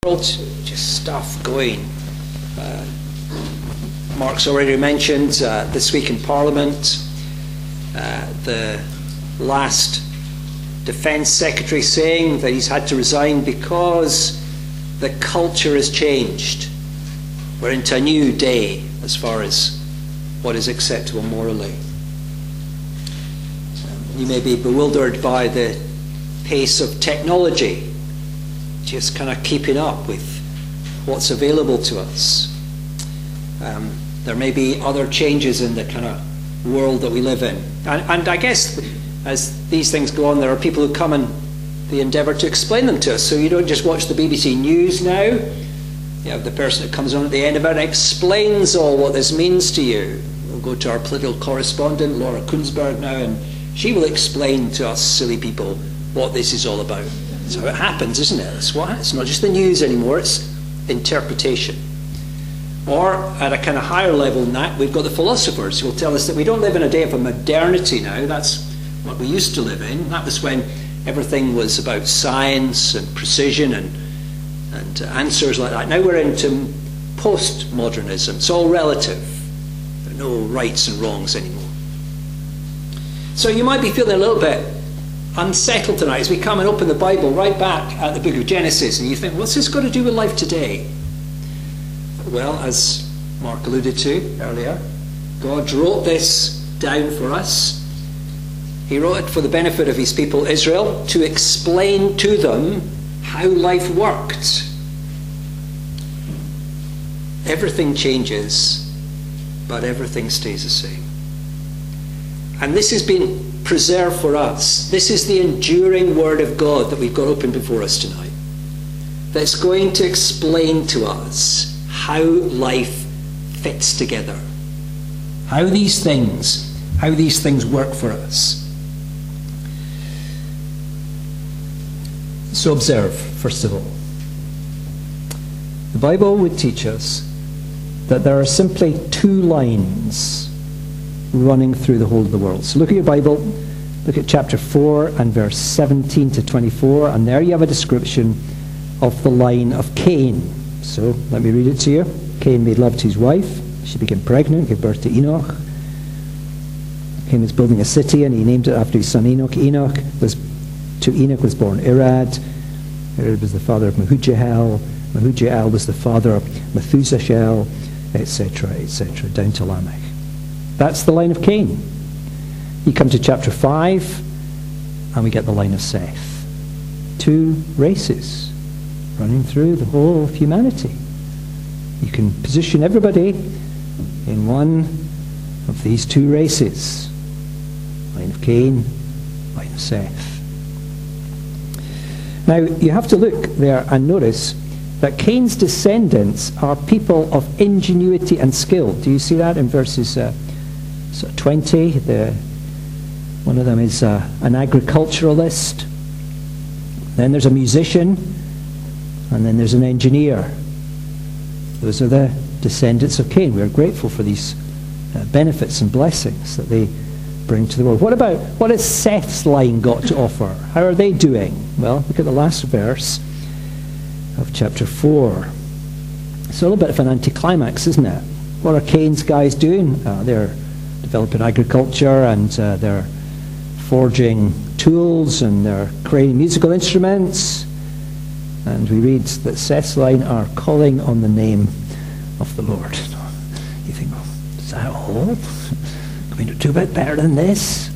Just stuff going. Mark's already mentioned this week in Parliament, the last Defence Secretary saying that he's had to resign because the culture has changed. We're into a new day as far as what is acceptable morally. You may be bewildered by the pace of technology, just kind of keeping up with what's available to us. There may be other changes in the kind of world that we live in. And I guess as these things go on, there are people who come and they endeavour to explain them to us. So you don't just watch the BBC News now. You have the person that comes on at the end of it and explains all what this means to you. We'll go to our political correspondent, Laura Kunsberg, now, and she will explain to us silly people what this is all about. That's how it happens, isn't it? It's not just the news anymore, it's interpretation. Or at a kind of higher level than that, we've got the philosophers who will tell us that we don't live in a day of a modernity now. That's what we used to live in. That was when everything was about science and precision and answers like that. Now we're into postmodernism. It's all relative. There are no rights and wrongs anymore. So you might be feeling a little bit unsettled tonight as we come and open the Bible right back at the book of Genesis, and you think, what's this got to do with life today? Well, as Mark alluded to earlier, God wrote this down for us. He wrote it for the benefit of his people Israel, to explain to them how life worked. Everything changes, but everything stays the same. And this has been preserved for us. This is the enduring word of God that we've got open before us tonight, that's going to explain to us how life fits together, how these things work for us. So observe, first of all, the Bible would teach us that there are simply two lines running through the whole of the world. So look at your Bible, look at chapter 4 and verse 17 to 24, and there you have a description of the line of Cain. So let me read it to you. Cain made love to his wife. She became pregnant, gave birth to Enoch. Cain was building a city and he named it after his son Enoch. To Enoch was born Irad. Irad was the father of Mehujael. Mehujael was the father of Methuselah, etc., etc., down to Lamech. That's the line of Cain. You come to chapter 5 and we get the line of Seth. Two races running through the whole of humanity. You can position everybody in one of these two races. Line of Cain, line of Seth. Now, you have to look there and notice that Cain's descendants are people of ingenuity and skill. Do you see that in verses 20? One of them is an agriculturalist. Then there's a musician. And then there's an engineer. Those are the descendants of Cain. We're grateful for these benefits and blessings that they bring to the world. What has Seth's line got to offer? How are they doing? Well, look at the last verse of chapter 4. It's a little bit of an anticlimax, isn't it? What are Cain's guys doing? They're developing agriculture, and they're forging tools, and they're creating musical instruments. And we read that Seth's line are calling on the name of the Lord. You think, well, is that all? Can we do a bit better than this?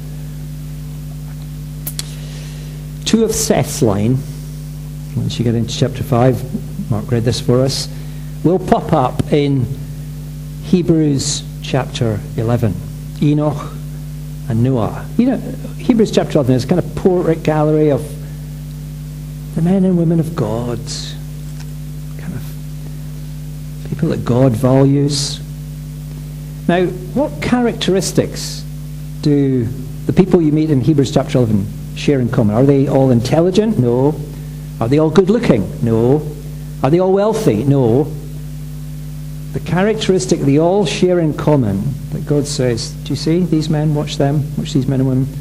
Two of Seth's line, once you get into chapter 5, Mark read this for us, will pop up in Hebrews chapter 11. Enoch and Noah. You know, Hebrews chapter 11 is kind of portrait gallery of the men and women of God, kind of people that God values. Now, what characteristics do the people you meet in Hebrews chapter 11 share in common? Are they all intelligent? No. Are they all good looking? No. Are they all wealthy? No. The characteristic they all share in common that God says, do you see these men? Watch them. Watch these men and women.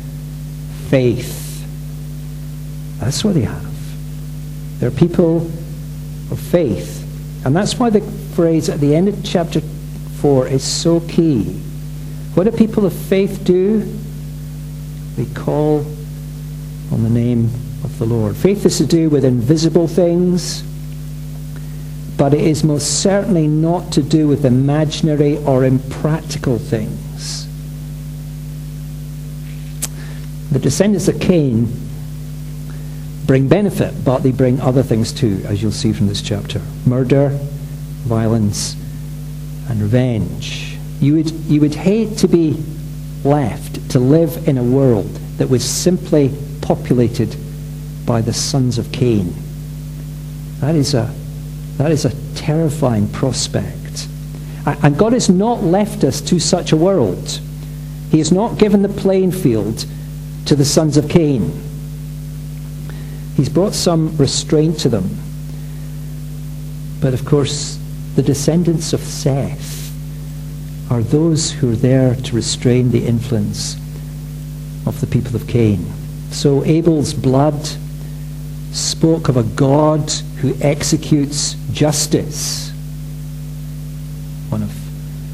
Faith. That's what they have. They're people of faith. And that's why the phrase at the end of chapter 4 is so key. What do people of faith do? They call on the name of the Lord. Faith is to do with invisible things, but it is most certainly not to do with imaginary or impractical things. The descendants of Cain bring benefit, but they bring other things too, as you'll see from this chapter. Murder, violence, and revenge. You would hate to be left to live in a world that was simply populated by the sons of Cain. That is a terrifying prospect. And God has not left us to such a world. He has not given the playing field to the sons of Cain. He's brought some restraint to them. But of course, the descendants of Seth are those who are there to restrain the influence of the people of Cain. So Abel's blood spoke of a God who executes justice. One of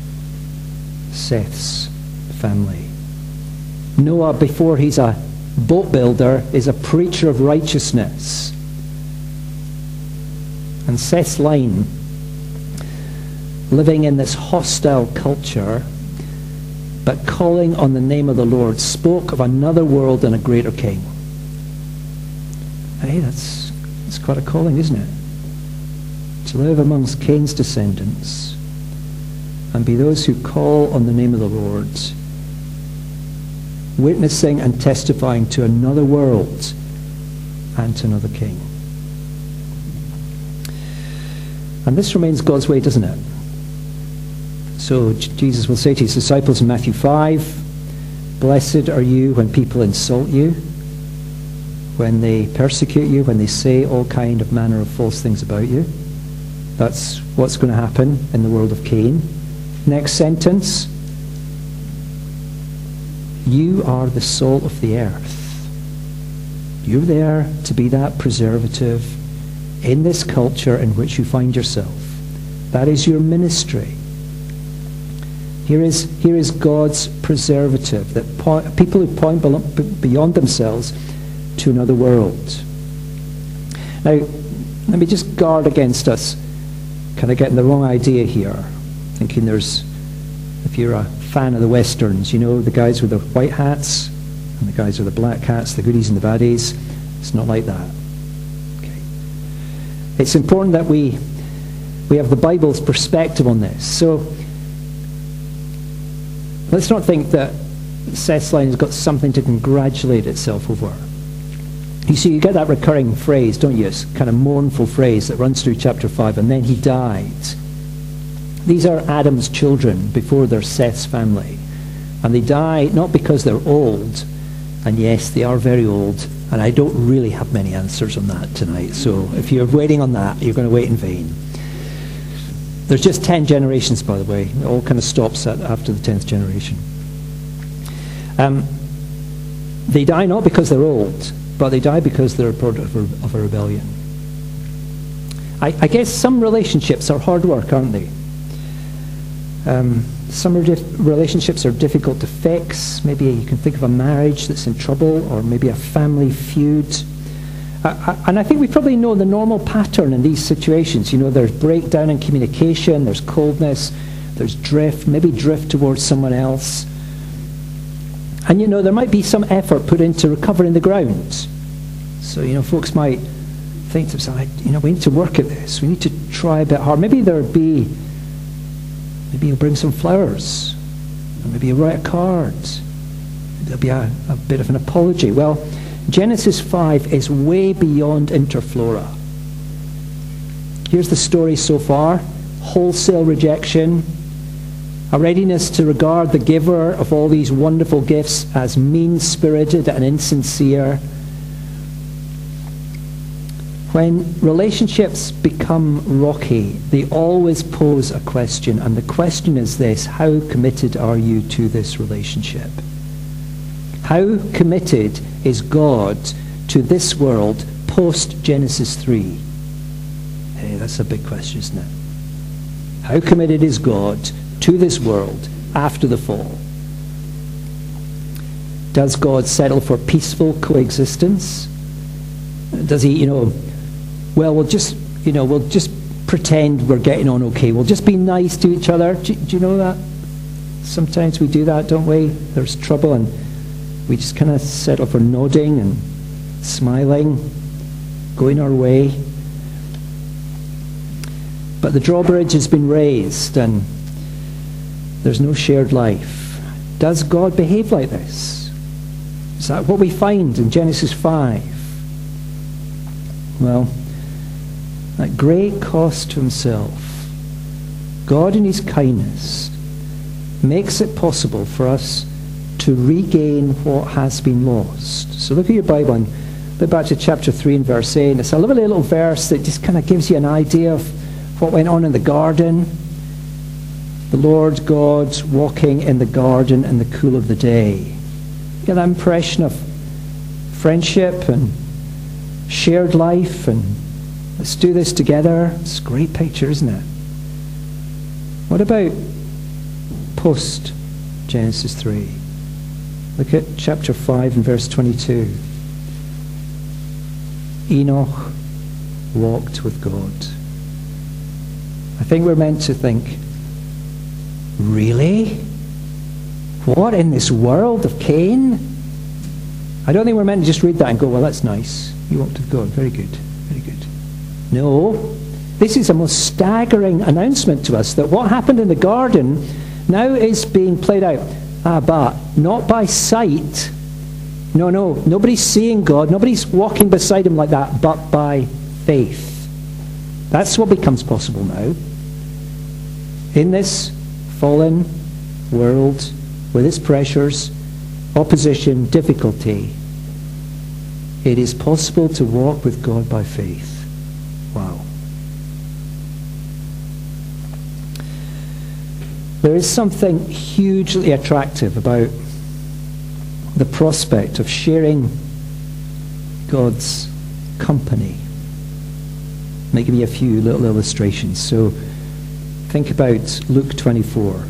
Seth's family. Noah, before he's a boat builder, is a preacher of righteousness. And Seth's line, living in this hostile culture, but calling on the name of the Lord, spoke of another world and a greater king. Hey, that's quite a calling, isn't it? To live amongst Cain's descendants and be those who call on the name of the Lord, witnessing and testifying to another world and to another king. And this remains God's way, doesn't it? So Jesus will say to his disciples in Matthew 5, "Blessed are you when people insult you, when they persecute you, when they say all kind of manner of false things about you." That's what's going to happen in the world of Cain. Next sentence, "You are the salt of the earth." You're there to be that preservative in this culture in which you find yourself. That is your ministry. Here is God's preservative, that people who point beyond themselves to another world. Now, let me just guard against us kind of getting the wrong idea here, thinking if you're a fan of the Westerns, you know, the guys with the white hats and the guys with the black hats, the goodies and the baddies. It's not like that. Okay. It's important that we have the Bible's perspective on this. So let's not think that Seth's line has got something to congratulate itself over. You see, you get that recurring phrase, don't you? It's kind of mournful phrase that runs through chapter 5, and then he died. These are Adam's children before they're Seth's family. And they die not because they're old, and yes, they are very old, and I don't really have many answers on that tonight. So if you're waiting on that, you're going to wait in vain. There's just 10 generations, by the way. It all kind of stops after the 10th generation. They die not because they're old, but they die because they're a product of a rebellion. I guess some relationships are hard work, aren't they? Some relationships are difficult to fix. Maybe you can think of a marriage that's in trouble, or maybe a family feud. And I think we probably know the normal pattern in these situations. You know, there's breakdown in communication, there's coldness, there's drift, maybe drift towards someone else. And, you know, there might be some effort put into recovering the ground. So, you know, folks might think to themselves, you know, we need to work at this. We need to try a bit hard. Maybe maybe you'll bring some flowers. Or maybe you'll write a card. Maybe there'll be a bit of an apology. Well, Genesis 5 is way beyond interflora. Here's the story so far. Wholesale rejection. A readiness to regard the giver of all these wonderful gifts as mean-spirited and insincere. When relationships become rocky, they always pose a question, and the question is this: how committed are you to this relationship? How committed is God to this world post-Genesis 3? Hey, that's a big question, isn't it? How committed is God to this world after the fall? Does God settle for peaceful coexistence? Does he, well, we'll just pretend we're getting on okay. We'll just be nice to each other. Do you know that? Sometimes we do that, don't we? There's trouble and we just kind of settle for nodding and smiling, going our way. But the drawbridge has been raised and there's no shared life. Does God behave like this? Is that what we find in Genesis 5? Well, at great cost to himself, God in his kindness makes it possible for us to regain what has been lost. So look at your Bible and look back to chapter 3 and verse 8. It's a lovely little verse that just kind of gives you an idea of what went on in the garden. The Lord God walking in the garden in the cool of the day. You get that impression of friendship and shared life and let's do this together. It's a great picture, isn't it? What about post Genesis 3? Look at chapter 5 and verse 22. Enoch walked with God. I think we're meant to think, really? What, in this world of Cain? I don't think we're meant to just read that and go, well, that's nice. You walked with God. Very good. Very good. No. This is a most staggering announcement to us that what happened in the garden now is being played out. But not by sight. No. Nobody's seeing God. Nobody's walking beside him like that, but by faith. That's what becomes possible now. In this fallen world, with its pressures, opposition, difficulty, it is possible to walk with God by faith. Wow. There is something hugely attractive about the prospect of sharing God's company. Let me give you a few little illustrations. So think about Luke 24.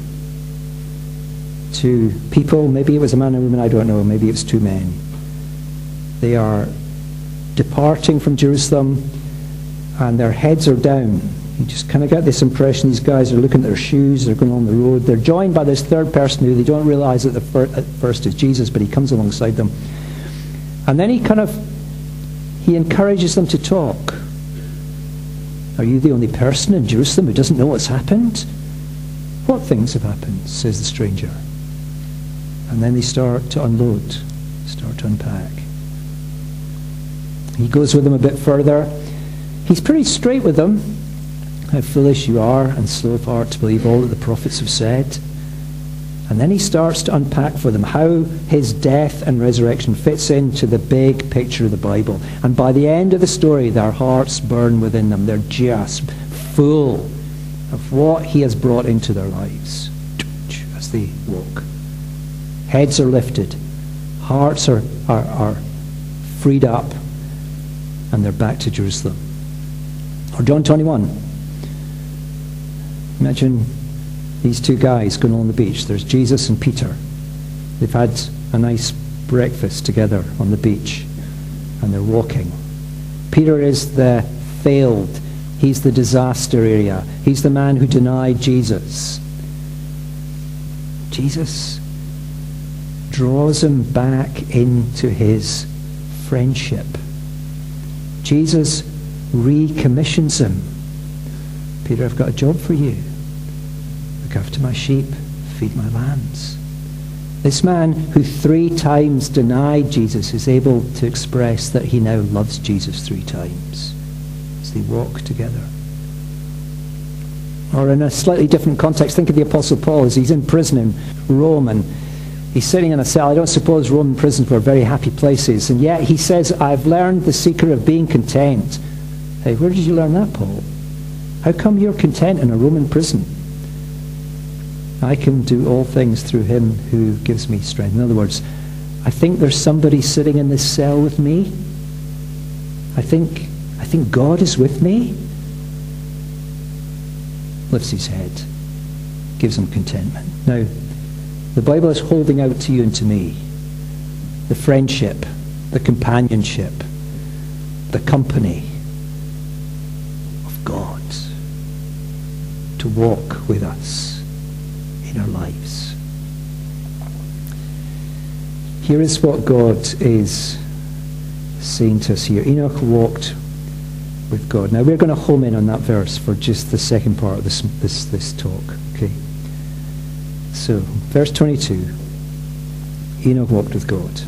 Two people, maybe it was a man and a woman, I don't know, maybe it was two men. They are departing from Jerusalem and their heads are down. You just kind of get this impression these guys are looking at their shoes, they're going on the road. They're joined by this third person who they don't realize at first is Jesus, but he comes alongside them. And then he encourages them to talk. Are you the only person in Jerusalem who doesn't know what's happened? What things have happened, says the stranger. And then they start to unload, start to unpack. He goes with them a bit further. He's pretty straight with them. How foolish you are and slow of heart to believe all that the prophets have said. And then he starts to unpack for them how his death and resurrection fits into the big picture of the Bible. And by the end of the story, their hearts burn within them. They're just full of what he has brought into their lives as they walk. Heads are lifted. Hearts are freed up. And they're back to Jerusalem. Or John 21. Imagine these two guys going on the beach. There's Jesus and Peter. They've had a nice breakfast together on the beach. And they're walking. Peter is the failed. He's the disaster area. He's the man who denied Jesus. Jesus draws him back into his friendship. Jesus recommissions him. Peter, I've got a job for you. Look after my sheep, feed my lambs. This man who 3 times denied Jesus is able to express that he now loves Jesus 3 times as they walk together. Or in a slightly different context, think of the Apostle Paul as he's in prison in Rome and he's sitting in a cell. I don't suppose Roman prisons were very happy places. And yet he says, I've learned the secret of being content. Hey, where did you learn that, Paul? How come you're content in a Roman prison? I can do all things through him who gives me strength. In other words, I think there's somebody sitting in this cell with me. I think God is with me. lifts his head, gives him contentment. Now, the Bible is holding out to you and to me the friendship, the companionship, the company of God to walk with us in our lives. Here is what God is saying to us here. Enoch walked with God. Now we're going to home in on that verse for just the second part of this talk. Okay. So, verse 22, Enoch walked with God.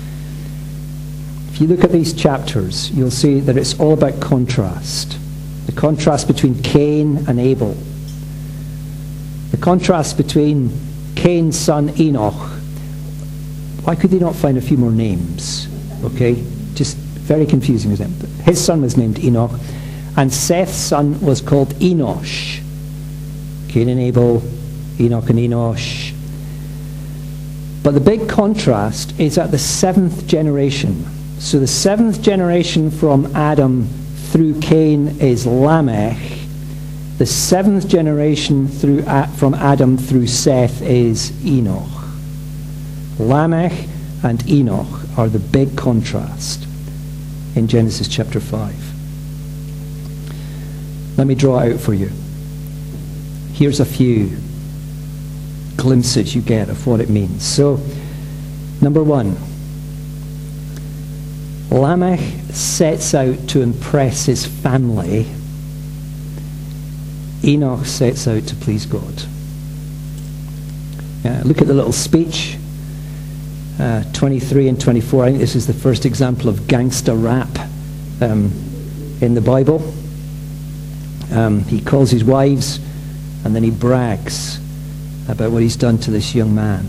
If you look at these chapters, you'll see that it's all about contrast. The contrast between Cain and Abel. The contrast between Cain's son Enoch. Why could they not find a few more names? Okay, just very confusing, isn't it? His son was named Enoch, and Seth's son was called Enosh. Cain and Abel, Enoch and Enosh. But the big contrast is at the 7th generation. So the 7th generation from Adam through Cain is Lamech. The 7th generation from Adam through Seth is Enoch. Lamech and Enoch are the big contrast in Genesis chapter 5. Let me draw it out for you. Here's a few glimpses you get of what it means. So, number 1, Lamech sets out to impress his family. Enoch sets out to please God. Look at the little speech, 23 and 24. I think this is the first example of gangster rap in the Bible. He calls his wives and then he brags about what he's done to this young man.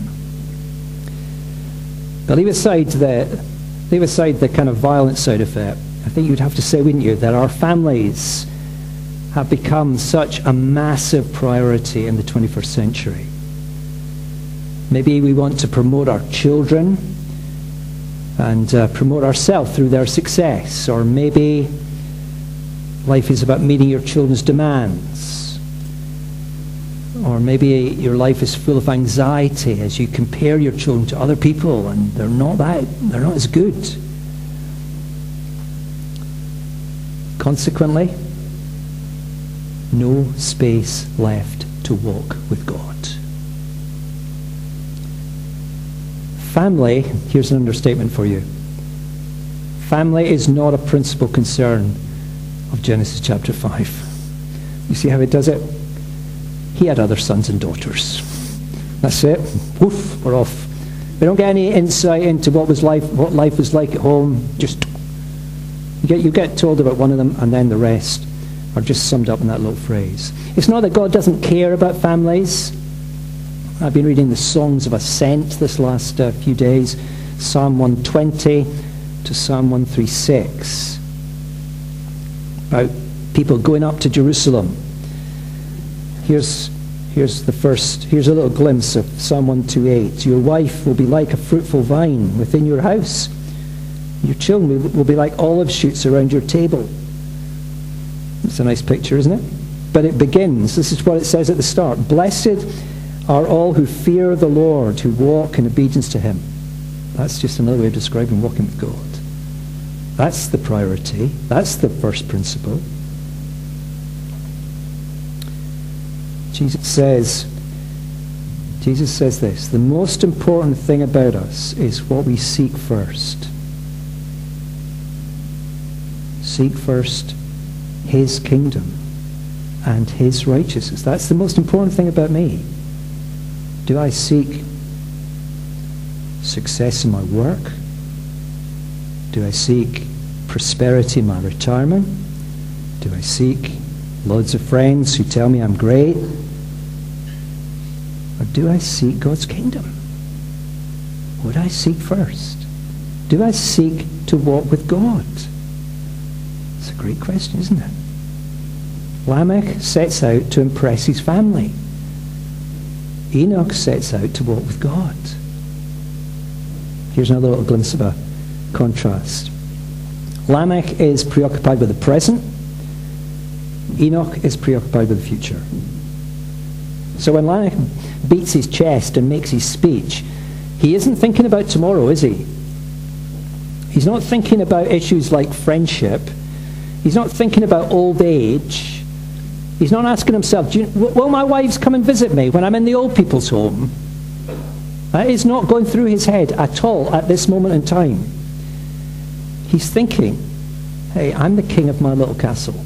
But leave aside the kind of violent side of it. I think you'd have to say, wouldn't you, that our families have become such a massive priority in the 21st century. Maybe we want to promote our children and promote ourselves through their success, or maybe life is about meeting your children's demands, or maybe your life is full of anxiety as you compare your children to other people and they're not as good. Consequently, no space left to walk with God. Family, here's an understatement for you. Family is not a principal concern of Genesis chapter 5. You see how it does it? He had other sons and daughters. That's it. Woof, we're off. We don't get any insight into what life was like at home. Just you get told about one of them, and then the rest are just summed up in that little phrase. It's not that God doesn't care about families. I've been reading the Songs of Ascent this last few days, Psalm 120 to Psalm 136, about people going up to Jerusalem. Here's a little glimpse of Psalm 128. Your wife will be like a fruitful vine within your house. Your children will be like olive shoots around your table. It's a nice picture, isn't it? But it begins, this is what it says at the start. Blessed are all who fear the Lord, who walk in obedience to him. That's just another way of describing walking with God. That's the priority. That's the first principle. Jesus says this, the most important thing about us is what we seek first. Seek first his kingdom and his righteousness. That's the most important thing about me. Do I seek success in my work? Do I seek prosperity in my retirement? Do I seek loads of friends who tell me I'm great? Or do I seek God's kingdom? What do I seek first? Do I seek to walk with God? It's a great question, isn't it? Lamech sets out to impress his family. Enoch sets out to walk with God. Here's another little glimpse of a contrast. Lamech is preoccupied with the present. Enoch is preoccupied with the future. So when Lamech beats his chest and makes his speech, he isn't thinking about tomorrow, is he? He's not thinking about issues like friendship. He's not thinking about old age. He's not asking himself, will my wives come and visit me when I'm in the old people's home? That is not going through his head at all at this moment in time. He's thinking, hey, I'm the king of my little castle.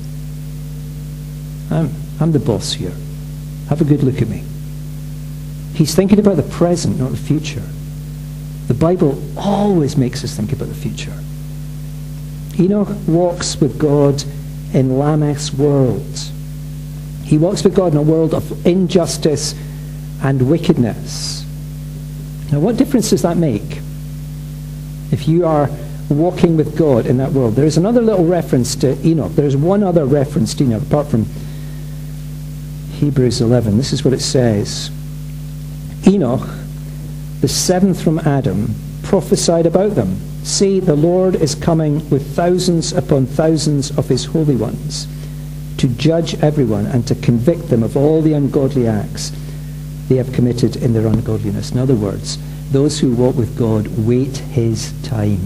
I'm the boss here. Have a good look at me. He's thinking about the present, not the future. The Bible always makes us think about the future. Enoch walks with God in Lamech's world. He walks with God in a world of injustice and wickedness. Now, what difference does that make if you are walking with God in that world? There's another little reference to Enoch. There's one other reference to Enoch, apart from Hebrews 11. This is what it says. Enoch, the seventh from Adam, prophesied about them. See, the Lord is coming with thousands upon thousands of his holy ones to judge everyone and to convict them of all the ungodly acts they have committed in their ungodliness. In other words, those who walk with God wait his time.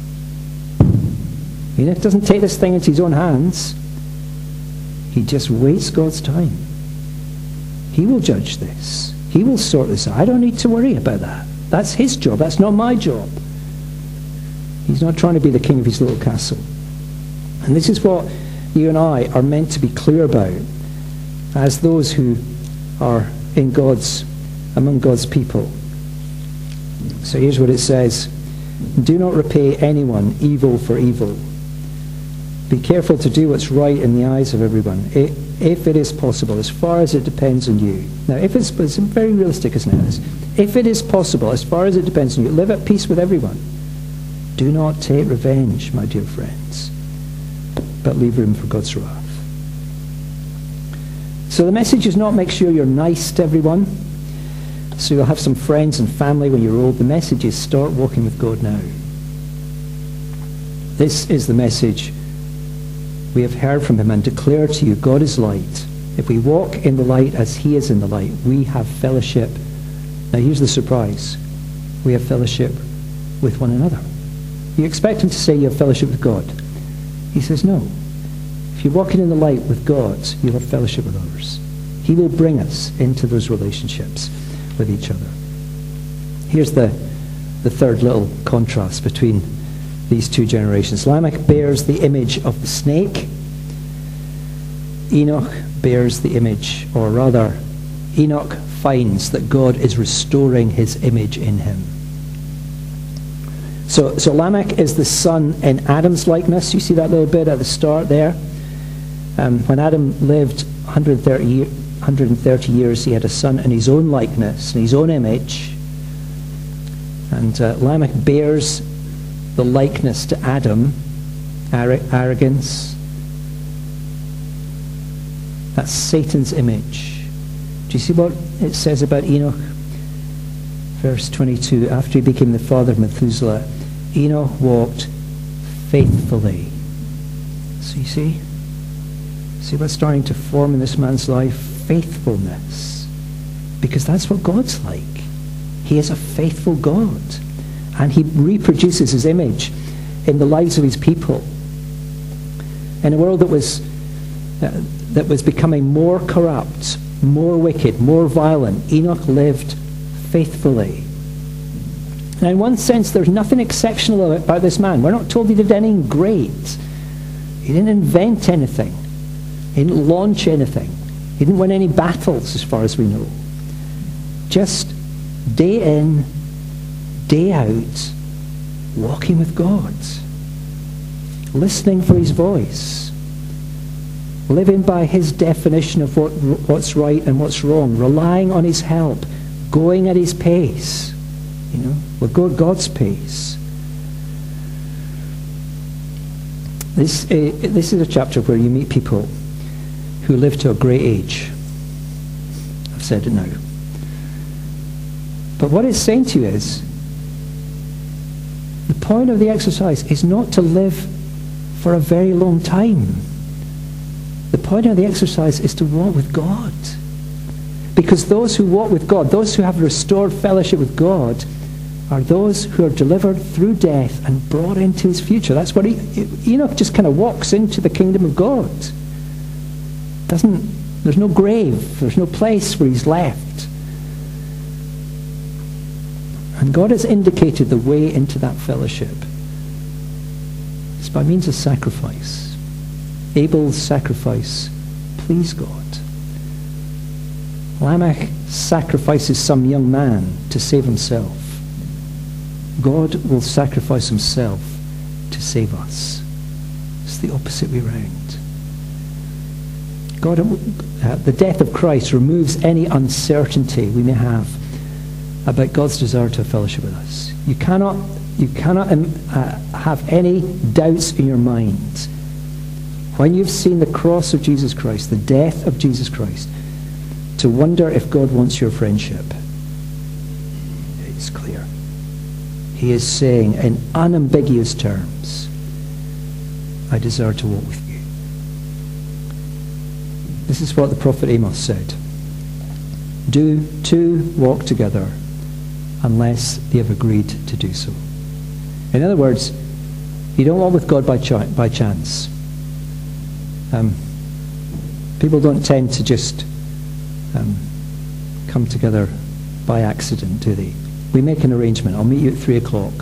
Enoch doesn't take this thing into his own hands. He just waits God's time. He will judge this. He will sort this out. I don't need to worry about that. That's his job. That's not my job. He's not trying to be the king of his little castle. And this is what you and I are meant to be clear about as those who are among God's people. So here's what it says. Do not repay anyone evil for evil. Be careful to do what's right in the eyes of everyone, if it is possible, as far as it depends on you. Now, it's very realistic, isn't it? If it is possible, as far as it depends on you, live at peace with everyone. Do not take revenge, my dear friends, but leave room for God's wrath. So the message is not make sure you're nice to everyone, so you'll have some friends and family when you're old. The message is start walking with God now. This is the message we have heard from him and declare to you, God is light. If we walk in the light as he is in the light, we have fellowship. Now here's the surprise. We have fellowship with one another. You expect him to say you have fellowship with God. He says no. If you're walking in the light with God, you'll have fellowship with others. He will bring us into those relationships with each other. Here's the third little contrast between these two generations. Lamech bears the image of the snake. Enoch bears the image, or rather, Enoch finds that God is restoring his image in him. So Lamech is the son in Adam's likeness. You see that little bit at the start there? When Adam lived 130 years, he had a son in his own likeness, in his own image. And Lamech bears the likeness to Adam, arrogance. That's Satan's image. Do you see what it says about Enoch? Verse 22, after he became the father of Methuselah, Enoch walked faithfully. So you see what's starting to form in this man's life? Faithfulness. Because that's what God's like. He is a faithful God. And he reproduces his image in the lives of his people. In a world that was becoming more corrupt, more wicked, more violent, Enoch lived faithfully. Now, in one sense, there's nothing exceptional about this man. We're not told he did anything great. He didn't invent anything. He didn't launch anything. He didn't win any battles, as far as we know. Just day in, day out, walking with God, listening for his voice, living by his definition of what's right and what's wrong, relying on his help, going at his pace, with God's pace. This is a chapter where you meet people who live to a great age. I've said it now. But what it's saying to you is, the point of the exercise is not to live for a very long time. The point of the exercise is to walk with God. Because those who walk with God, those who have restored fellowship with God, are those who are delivered through death and brought into his future. That's what Enoch just kind of walks into the kingdom of God. There's no grave, there's no place where he's left. And God has indicated the way into that fellowship. It's by means of sacrifice. Abel's sacrifice pleased God. Lamech sacrifices some young man to save himself. God will sacrifice himself to save us. It's the opposite way round. The death of Christ removes any uncertainty we may have about God's desire to have fellowship with us. You cannot have any doubts in your mind. When you've seen the cross of Jesus Christ, the death of Jesus Christ, to wonder if God wants your friendship. It's clear. He is saying in unambiguous terms, I desire to walk with you. This is what the prophet Amos said. Do two walk together unless they have agreed to do so? In other words, you don't walk with God by chance. People don't tend to just come together by accident, do they? We make an arrangement. I'll meet you at 3 o'clock.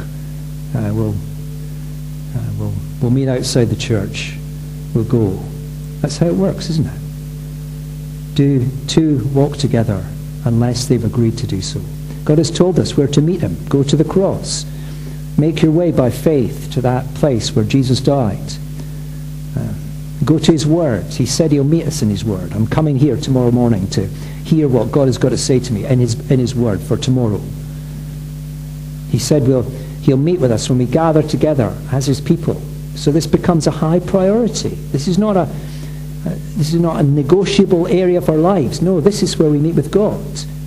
We'll meet outside the church. We'll go. That's how it works, isn't it? Do two walk together unless they've agreed to do so? God has told us where to meet him. Go to the cross. Make your way by faith to that place where Jesus died. Go to his word. He said he'll meet us in his word. I'm coming here tomorrow morning to hear what God has got to say to me in his word for tomorrow. He said he'll meet with us when we gather together as his people. So this becomes a high priority. This is not a negotiable area of our lives. No, this is where we meet with God.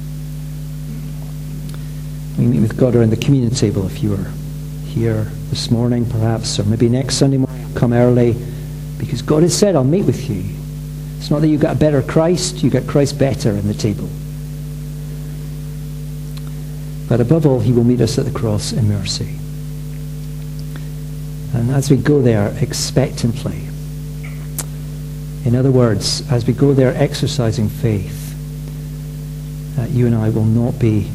We meet with God around the communion table. If you were here this morning, perhaps, or maybe next Sunday morning, come early, because God has said, I'll meet with you. It's not that you've got a better Christ, you got Christ better in the table. But above all, he will meet us at the cross in mercy. And as we go there expectantly, in other words, as we go there exercising faith, you and I will not be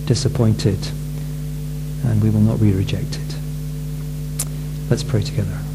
disappointed and we will not be rejected. Let's pray together.